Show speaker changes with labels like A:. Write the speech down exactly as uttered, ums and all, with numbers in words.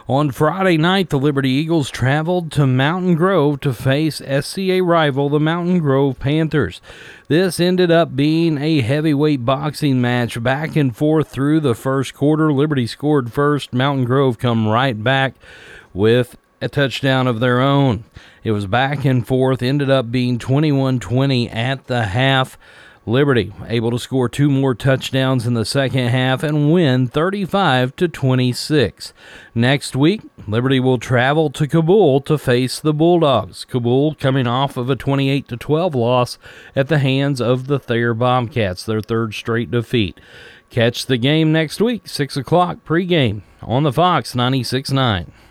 A: On Friday night, the Liberty Eagles traveled to Mountain Grove to face S C A rival, the Mountain Grove Panthers. This ended up being a heavyweight boxing match, back and forth through the first quarter. Liberty scored first. Mountain Grove come right back with a touchdown of their own. It was back and forth, ended up being twenty-one twenty at the half. Liberty able to score two more touchdowns in the second half and win thirty-five to twenty-six. Next week, Liberty will travel to Cabul to face the Bulldogs. Cabul coming off of a twenty-eight to twelve loss at the hands of the Thayer Bobcats, their third straight defeat. Catch the game next week, six o'clock pregame on the Fox ninety-six point nine.